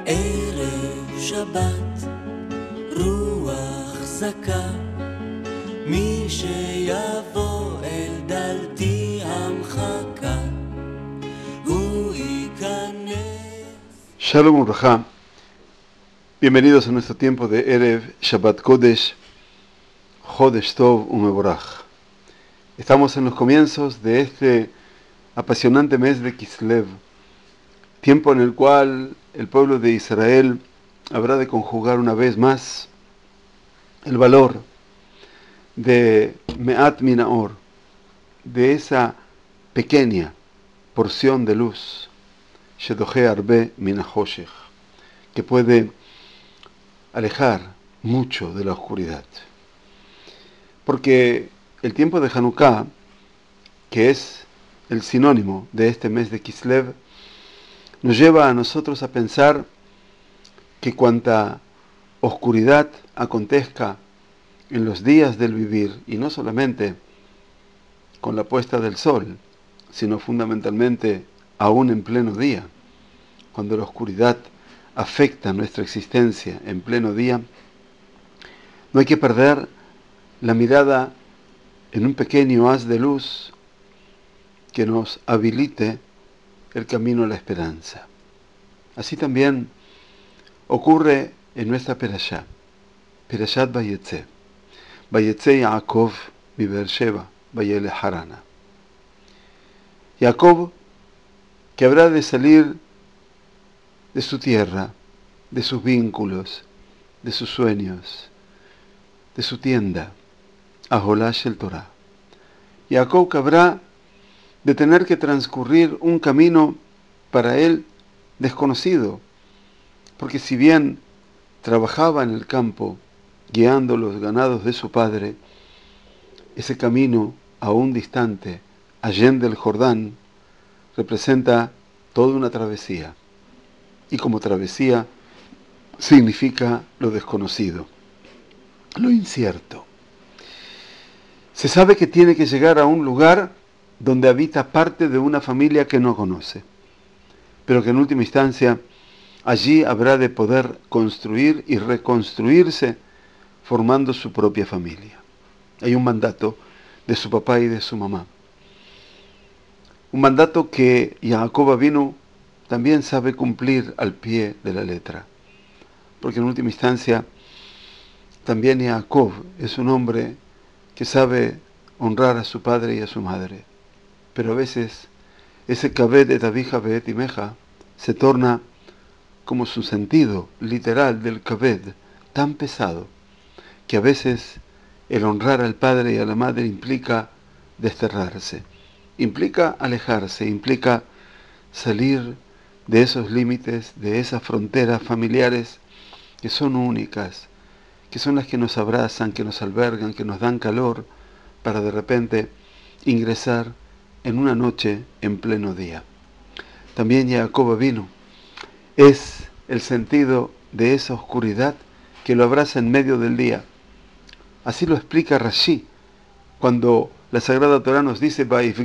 ערב שבת, רוח זכה, מי שיבוא אל דלתי המחכה, הוא ייכנס. Shalom Ubraja, bienvenidos a nuestro tiempo de Erev Shabbat Kodesh, Chodesh Tov Umevorach. Estamos en los comienzos de este apasionante mes de Kislev, tiempo en el cual el pueblo de Israel habrá de conjugar una vez más el valor de Me'at Minaor, de esa pequeña porción de luz, Shedoche Arbe Minahoshech, que puede alejar mucho de la oscuridad. Porque el tiempo de Hanukkah, que es el sinónimo de este mes de Kislev, nos lleva a nosotros a pensar que cuanta oscuridad acontezca en los días del vivir, y no solamente con la puesta del sol, sino fundamentalmente aún en pleno día, cuando la oscuridad afecta nuestra existencia en pleno día, no hay que perder la mirada en un pequeño haz de luz que nos habilite el camino a la esperanza. Así también ocurre en nuestra Perashá, Perashat Vayetze. Vayetze Yaakov mi Beersheba, Vayele Harana. Jacob, que habrá de salir de su tierra, de sus vínculos, de sus sueños, de su tienda, Aholash el Torah. Jacob, que habrá de tener que transcurrir un camino para él desconocido, porque si bien trabajaba en el campo guiando los ganados de su padre, ese camino aún distante, allende el Jordán, representa toda una travesía, y como travesía significa lo desconocido, lo incierto. Se sabe que tiene que llegar a un lugar donde habita parte de una familia que no conoce, pero que en última instancia allí habrá de poder construir y reconstruirse formando su propia familia. Hay un mandato de su papá y de su mamá, un mandato que Jacob Avinu también sabe cumplir al pie de la letra, porque en última instancia también Jacob es un hombre que sabe honrar a su padre y a su madre. Pero a veces ese kaved et avija ve'et imeja se torna como su sentido literal del kaved, tan pesado, que a veces el honrar al padre y a la madre implica desterrarse, implica alejarse, implica salir de esos límites, de esas fronteras familiares que son únicas, que son las que nos abrazan, que nos albergan, que nos dan calor, para de repente ingresar en una noche en pleno día. También Jacob vino. Es el sentido de esa oscuridad que lo abraza en medio del día. Así lo explica Rashi cuando la Sagrada Torah nos dice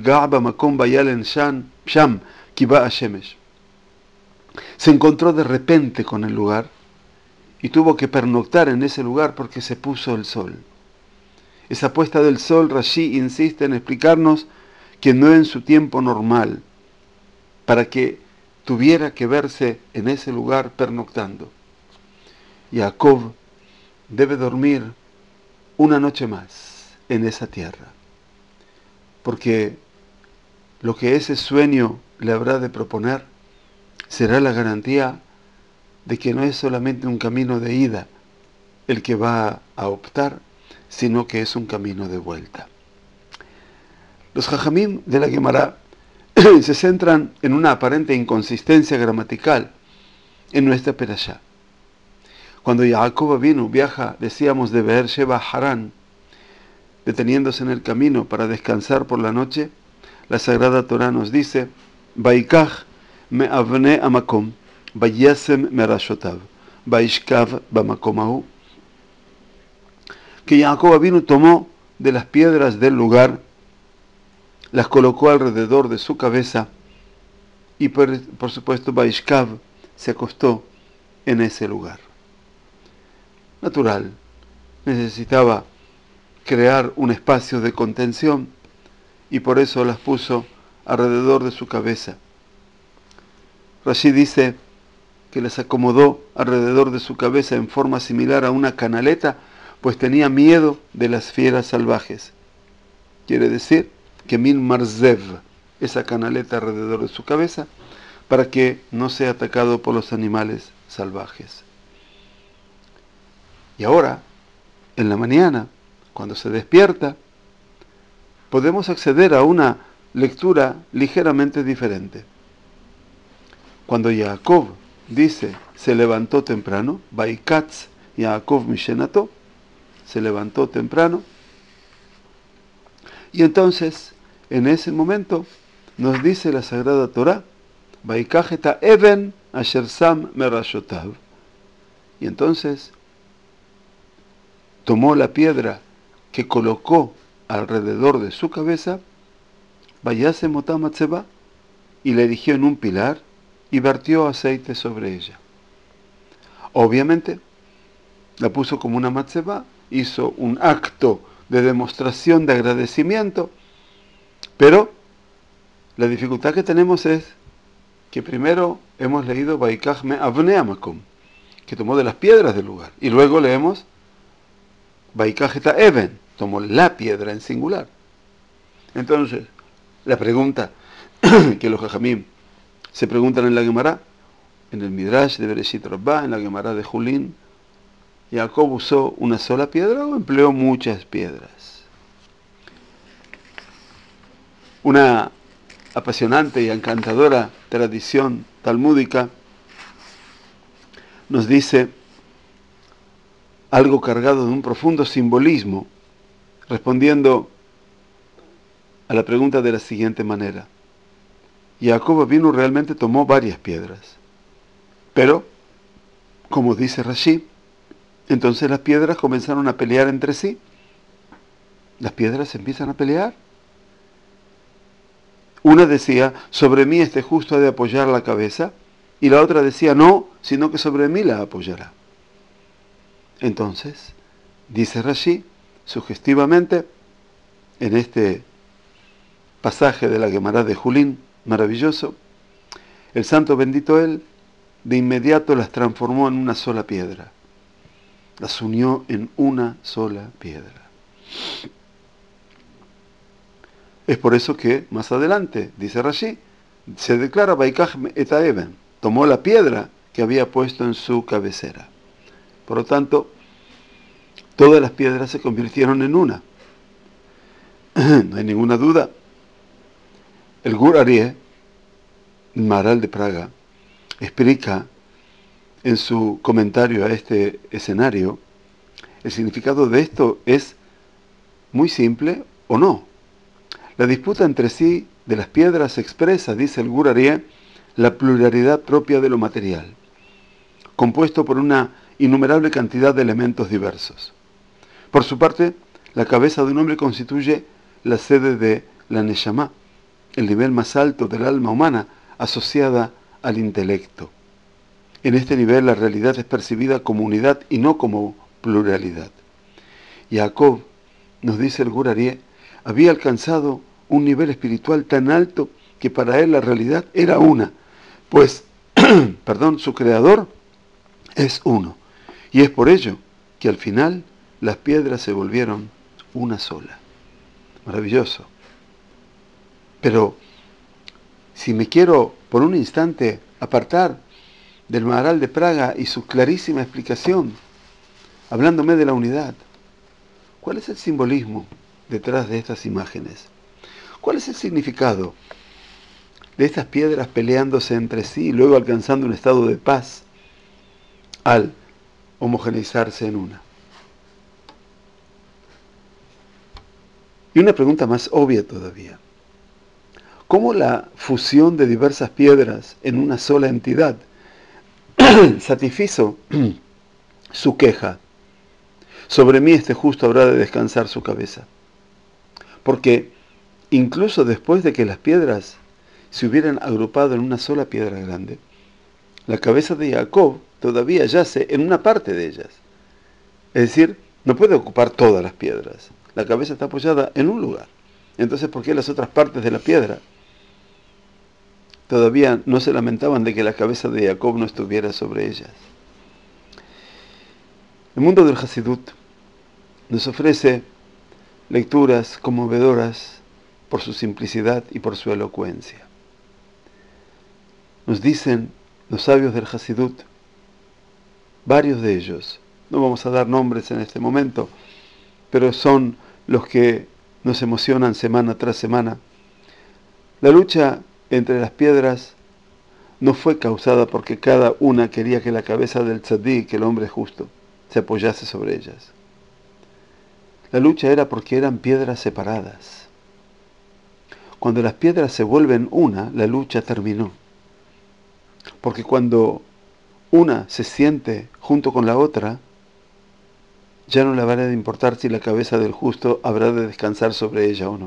se encontró de repente con el lugar y tuvo que pernoctar en ese lugar porque se puso el sol. Esa puesta del sol, Rashi insiste en explicarnos que no en su tiempo normal, para que tuviera que verse en ese lugar pernoctando. Jacob debe dormir una noche más en esa tierra, porque lo que ese sueño le habrá de proponer será la garantía de que no es solamente un camino de ida el que va a optar, sino que es un camino de vuelta. Los Jajamim de la Gemara se centran en una aparente inconsistencia gramatical en nuestra Perashá. Cuando Jacob vino, viaja, decíamos, de Beersheba a Harán, deteniéndose en el camino para descansar por la noche, la Sagrada Torah nos dice, Vaikach me'avne amakom, vayasem merashotav, vaishkav bamakom ahu, que Jacob vino tomó de las piedras del lugar, las colocó alrededor de su cabeza y por supuesto Vaishkav se acostó en ese lugar. Natural, necesitaba crear un espacio de contención y por eso las puso alrededor de su cabeza. Rashi dice que las acomodó alrededor de su cabeza en forma similar a una canaleta, pues tenía miedo de las fieras salvajes. Quiere decir que min marzev, esa canaleta alrededor de su cabeza, para que no sea atacado por los animales salvajes. Y ahora, en la mañana, cuando se despierta, podemos acceder a una lectura ligeramente diferente. Cuando Jacob dice, se levantó temprano, Vaikatz Jacob Mishenato, se levantó temprano, y entonces, en ese momento, nos dice la Sagrada Torá, Vaikajeta Even Asher Sam Merashotav, y entonces tomó la piedra que colocó alrededor de su cabeza, Vayase Motamatzeba, y la erigió en un pilar y vertió aceite sobre ella. Obviamente, la puso como una matzeba, hizo un acto de demostración de agradecimiento, pero la dificultad que tenemos es que primero hemos leído Vaikach me Avnei Makom, que tomó de las piedras del lugar, y luego leemos Vaikach eta Even, tomó la piedra en singular. Entonces, la pregunta que los Jajamim se preguntan en la Gemara, en el Midrash de Bereshit Rabbah, en la Gemara de Julín, ¿Jacob usó una sola piedra o empleó muchas piedras? Una apasionante y encantadora tradición talmúdica nos dice algo cargado de un profundo simbolismo, respondiendo a la pregunta de la siguiente manera. Jacob Avinu realmente tomó varias piedras, pero, como dice Rashi, entonces las piedras comenzaron a pelear entre sí. Las piedras empiezan a pelear. Una decía, sobre mí este justo ha de apoyar la cabeza, y la otra decía, no, sino que sobre mí la apoyará. Entonces, dice Rashi, sugestivamente, en este pasaje de la Gemara de Julín, maravilloso, el santo bendito él, de inmediato las transformó en una sola piedra. Las unió en una sola piedra. Es por eso que, más adelante, dice Rashi, se declara Vaikach eta Even, tomó la piedra que había puesto en su cabecera. Por lo tanto, todas las piedras se convirtieron en una. No hay ninguna duda. El Gur Aryeh, Maharal de Praga, explica en su comentario a este escenario, el significado de esto es muy simple o no. La disputa entre sí de las piedras expresa, dice el Gur Aryeh, la pluralidad propia de lo material, compuesto por una innumerable cantidad de elementos diversos. Por su parte, la cabeza de un hombre constituye la sede de la Neshama, el nivel más alto del alma humana asociada al intelecto. En este nivel la realidad es percibida como unidad y no como pluralidad. Jacob, nos dice el Gur Aryeh, había alcanzado un nivel espiritual tan alto que para él la realidad era una, pues, su creador es uno. Y es por ello que al final las piedras se volvieron una sola. Maravilloso. Pero si me quiero por un instante apartar del Maharal de Praga y su clarísima explicación, hablándome de la unidad, ¿cuál es el simbolismo detrás de estas imágenes? ¿Cuál es el significado de estas piedras peleándose entre sí y luego alcanzando un estado de paz al homogeneizarse en una? Y una pregunta más obvia todavía. ¿Cómo la fusión de diversas piedras en una sola entidad satisfizo su queja? Sobre mí este justo habrá de descansar su cabeza. Porque incluso después de que las piedras se hubieran agrupado en una sola piedra grande, La cabeza de Jacob todavía yace en una parte de ellas. Es decir, no puede ocupar todas las piedras. La cabeza está apoyada en un lugar. Entonces, ¿por qué las otras partes de la piedra todavía no se lamentaban de que la cabeza de Jacob no estuviera sobre ellas? El mundo del Hasidut nos ofrece lecturas conmovedoras por su simplicidad y por su elocuencia. Nos dicen los sabios del Hasidut, varios de ellos, no vamos a dar nombres en este momento, pero son los que nos emocionan semana tras semana. La lucha entre las piedras no fue causada porque cada una quería que la cabeza del tzaddik, el hombre justo, se apoyase sobre ellas. La lucha era porque eran piedras separadas. Cuando las piedras se vuelven una, la lucha terminó. Porque cuando una se siente junto con la otra, ya no le habrá de importar si la cabeza del justo habrá de descansar sobre ella o no.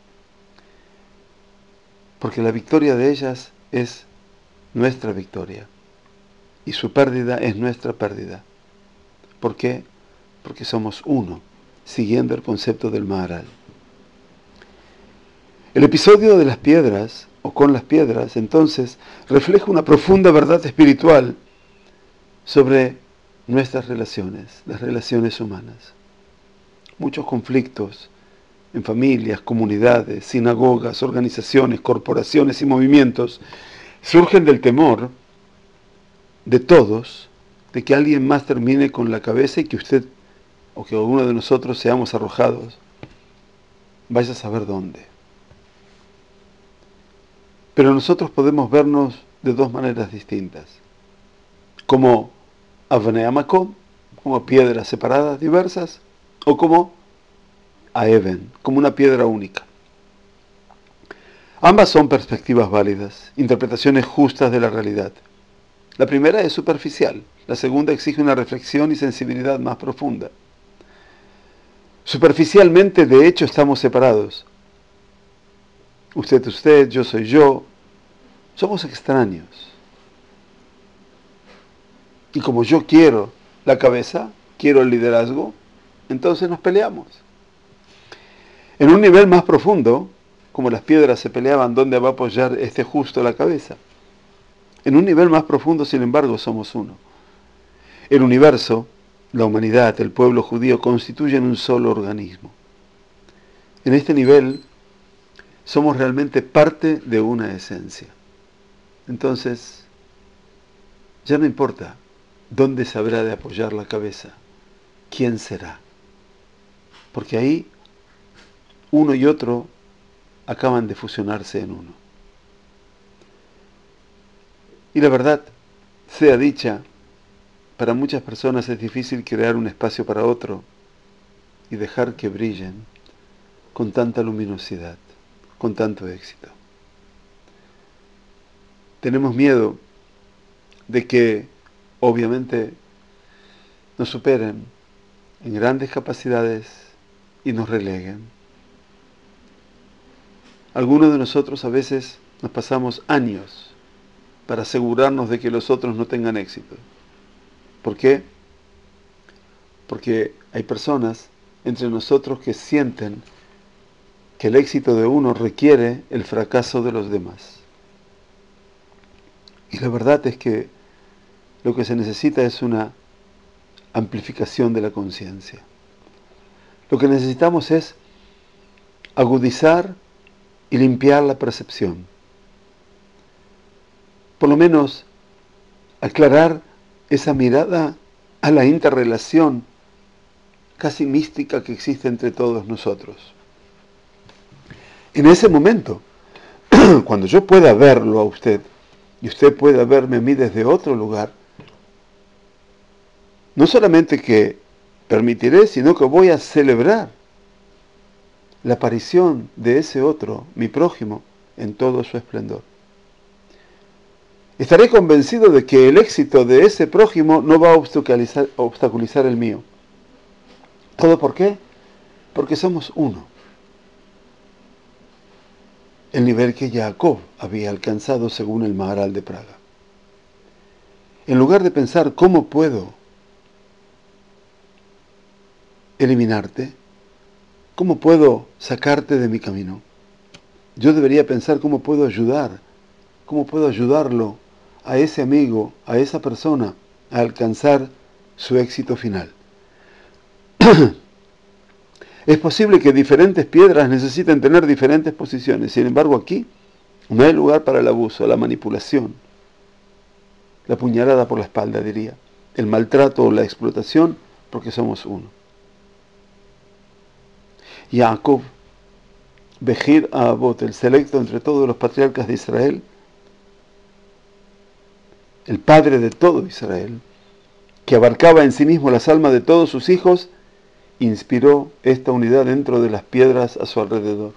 Porque la victoria de ellas es nuestra victoria y su pérdida es nuestra pérdida. ¿Por qué? Porque somos uno, siguiendo el concepto del Maharal. El episodio de las piedras, o con las piedras, entonces, refleja una profunda verdad espiritual sobre nuestras relaciones, las relaciones humanas. Muchos conflictos en familias, comunidades, sinagogas, organizaciones, corporaciones y movimientos surgen del temor de todos de que alguien más termine con la cabeza y que usted o que alguno de nosotros seamos arrojados, vaya a saber dónde. Pero nosotros podemos vernos de dos maneras distintas, como Avnei Amakom, como piedras separadas, diversas, o como Aeben, como una piedra única. Ambas son perspectivas válidas, interpretaciones justas de la realidad. La primera es superficial, la segunda exige una reflexión y sensibilidad más profunda. Superficialmente, de hecho, estamos separados. Usted, yo soy yo. Somos extraños. Y como yo quiero la cabeza, quiero el liderazgo, entonces nos peleamos. En un nivel más profundo, como las piedras se peleaban dónde va a apoyar este justo la cabeza. En un nivel más profundo, sin embargo, somos uno. El universo, la humanidad, el pueblo judío constituyen un solo organismo. En este nivel somos realmente parte de una esencia. Entonces, ya no importa dónde se habrá de apoyar la cabeza, quién será. Porque ahí uno y otro acaban de fusionarse en uno. Y la verdad, sea dicha, para muchas personas es difícil crear un espacio para otro y dejar que brillen con tanta luminosidad, con tanto éxito. Tenemos miedo de que, obviamente, nos superen en grandes capacidades y nos releguen. Algunos de nosotros a veces nos pasamos años para asegurarnos de que los otros no tengan éxito. ¿Por qué? Porque hay personas entre nosotros que sienten que el éxito de uno requiere el fracaso de los demás. Y la verdad es que lo que se necesita es una amplificación de la conciencia. Lo que necesitamos es agudizar y limpiar la percepción. Por lo menos aclarar esa mirada a la interrelación casi mística que existe entre todos nosotros. En ese momento, cuando yo pueda verlo a usted y usted pueda verme a mí desde otro lugar, no solamente que permitiré, sino que voy a celebrar la aparición de ese otro, mi prójimo, en todo su esplendor. Estaré convencido de que el éxito de ese prójimo no va a obstaculizar el mío. ¿Todo por qué? Porque somos uno. El nivel que Jacob había alcanzado según el Maharal de Praga. en lugar de pensar cómo puedo eliminarte, cómo puedo sacarte de mi camino, yo debería pensar cómo puedo ayudarlo a ese amigo, a esa persona, a alcanzar su éxito final. Es posible que diferentes piedras necesiten tener diferentes posiciones, sin embargo aquí no hay lugar para el abuso, la manipulación, la puñalada por la espalda, diría, el maltrato o la explotación, porque somos uno. Jacob, Behir Avot, el selecto entre todos los patriarcas de Israel, el padre de todo Israel, que abarcaba en sí mismo las almas de todos sus hijos, inspiró esta unidad dentro de las piedras a su alrededor.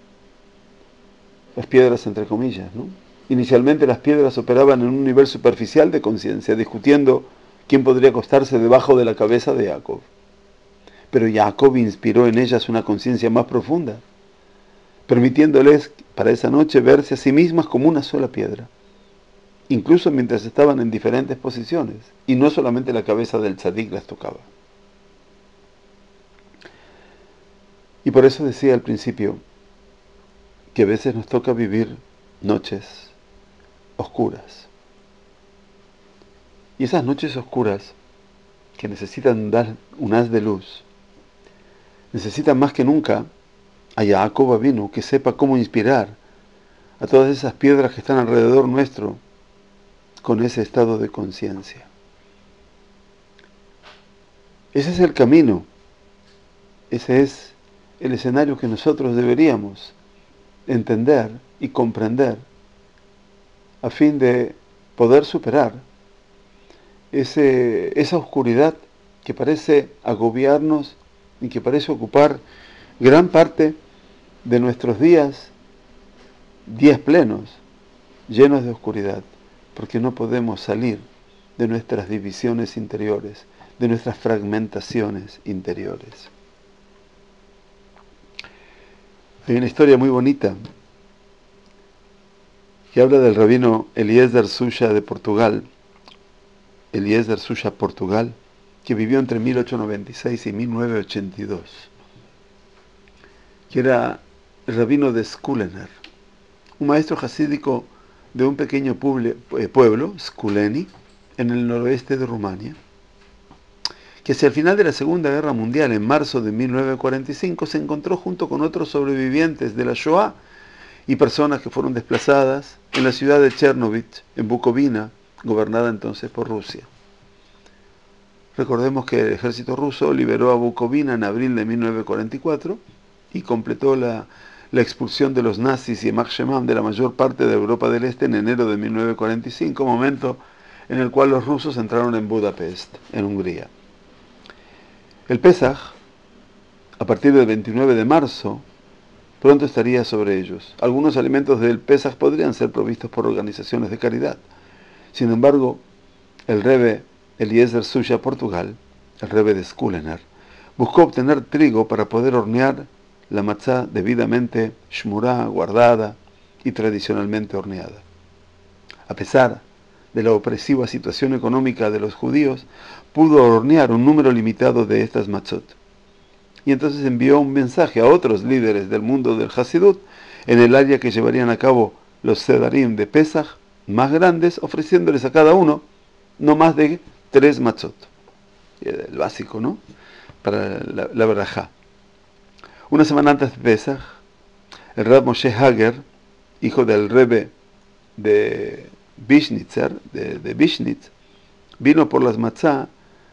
Las piedras entre comillas, ¿no? Inicialmente las piedras operaban en un nivel superficial de conciencia, discutiendo quién podría acostarse debajo de la cabeza de Jacob. Pero Jacob inspiró en ellas una conciencia más profunda, permitiéndoles para esa noche verse a sí mismas como una sola piedra, incluso mientras estaban en diferentes posiciones, y no solamente la cabeza del tzadik las tocaba. Y por eso decía al principio que a veces nos toca vivir noches oscuras. Y esas noches oscuras que necesitan dar un haz de luz, necesitan más que nunca a Jacob Avinu, que sepa cómo inspirar a todas esas piedras que están alrededor nuestro con ese estado de conciencia. Ese es el camino, ese es el escenario que nosotros deberíamos entender y comprender a fin de poder superar esa oscuridad que parece agobiarnos y que parece ocupar gran parte de nuestros días plenos, llenos de oscuridad, porque no podemos salir de nuestras divisiones interiores, de nuestras fragmentaciones interiores. Hay una historia muy bonita que habla del rabino Eliezer Suya de Portugal, Eliezer Suya Portugal, que vivió entre 1896 y 1982, que era el rabino de Skulener, un maestro jasídico de un pequeño pueblo, Skuleni, en el noroeste de Rumania, que hacia el final de la Segunda Guerra Mundial, en marzo de 1945, se encontró junto con otros sobrevivientes de la Shoah y personas que fueron desplazadas en la ciudad de Chernobyl, en Bukovina, gobernada entonces por Rusia. Recordemos que el ejército ruso liberó a Bukovina en abril de 1944 y completó la expulsión de los nazis y Yamach Shemam de la mayor parte de Europa del Este en enero de 1945, momento en el cual los rusos entraron en Budapest, en Hungría. El Pesaj, a partir del 29 de marzo, pronto estaría sobre ellos. Algunos alimentos del Pesaj podrían ser provistos por organizaciones de caridad. Sin embargo, el Rebbe Eliezer Suya Portugal, el Rebbe de Skulener, buscó obtener trigo para poder hornear la matzá debidamente shmurá, guardada y tradicionalmente horneada. A pesar de la opresiva situación económica de los judíos, pudo hornear un número limitado de estas matzot. Y entonces envió un mensaje a otros líderes del mundo del Hasidut en el área que llevarían a cabo los sedarim de Pesaj más grandes, ofreciéndoles a cada uno no más de 3 matzot. El básico, ¿no? Para la verajá. Una semana antes de Pesaj, el Rab Moshe Hager, hijo del Rebbe de Vishnitzer, de Vishnitz, vino por las matzot,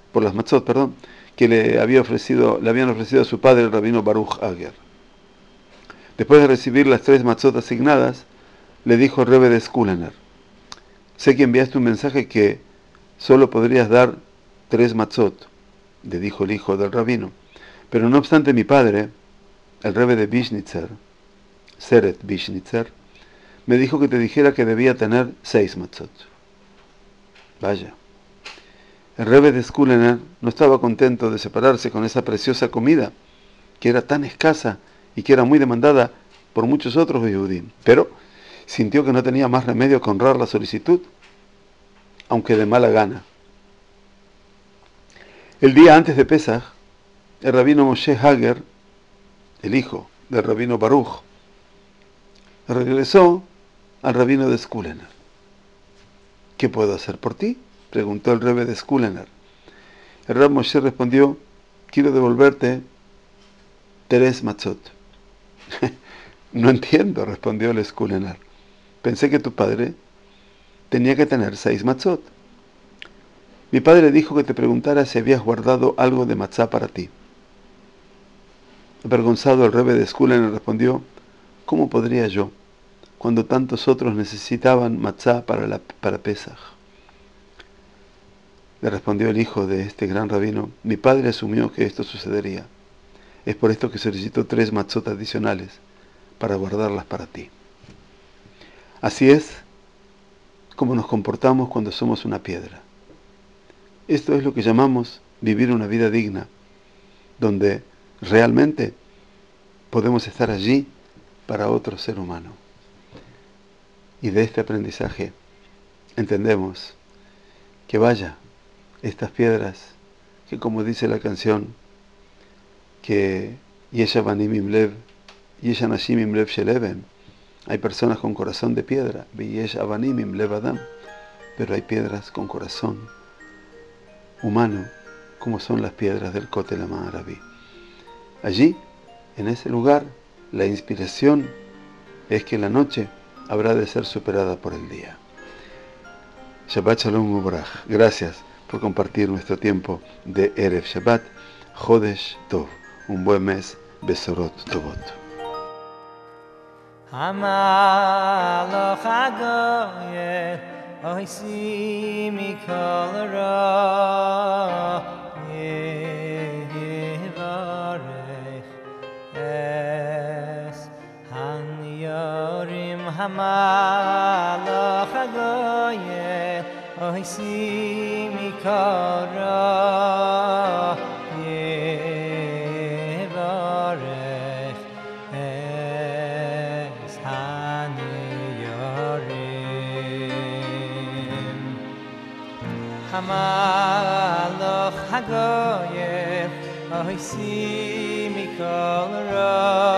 que le habían ofrecido a su padre el rabino Baruch Hager. Después de recibir las 3 matzot asignadas, le dijo el Rebbe de Skulener: sé que enviaste un mensaje que solo podrías dar 3 matzot, le dijo el hijo del rabino, pero no obstante mi padre, el Rebbe de Vishnitzer, Seret Vishnitzer, me dijo que te dijera que debía tener 6 matzot. Vaya. El Rebbe de Skulener no estaba contento de separarse con esa preciosa comida, que era tan escasa y que era muy demandada por muchos otros Yehudim, pero sintió que no tenía más remedio que honrar la solicitud. aunque de mala gana. El día antes de Pesaj, el rabino Moshe Hager, el hijo del rabino Baruch, regresó al rabino de Skulener. ¿Qué puedo hacer por ti?, preguntó el rebbe de Skulener. El rab Moshe respondió: quiero devolverte 3 matzot. No entiendo, respondió el Skulener. Pensé que tu padre tenía que tener 6 matzot. Mi padre dijo que te preguntara si habías guardado algo de matzá para ti. Avergonzado, el rebbe de Skulener respondió: ¿cómo podría yo, cuando tantos otros necesitaban matzá para Pesaj? Le respondió el hijo de este gran rabino: mi padre asumió que esto sucedería. Es por esto que solicitó 3 matzot adicionales para guardarlas para ti. Así es como nos comportamos cuando somos una piedra. Esto es lo que llamamos vivir una vida digna, donde realmente podemos estar allí para otro ser humano. Y de este aprendizaje entendemos que estas piedras, que como dice la canción, que Yesh Avanim im Lev, Yesh Anashim im Lev shel Even, hay personas con corazón de piedra, Yesh Avanim im Lev Adam, pero hay piedras con corazón humano, como son las piedras del Kotel HaMa'aravi. Allí, en ese lugar, la inspiración es que la noche habrá de ser superada por el día. Shabbat Shalom Ubrach. Gracias por compartir nuestro tiempo de Erev Shabbat. Chodesh Tov. Un buen mes. Besorot Tovot. Hamalach hagoyel oisi mikol ra yevarech es hanyorim hamalach hagoyel oisi mikol ra Hamalach hagoyel oisi mikol ra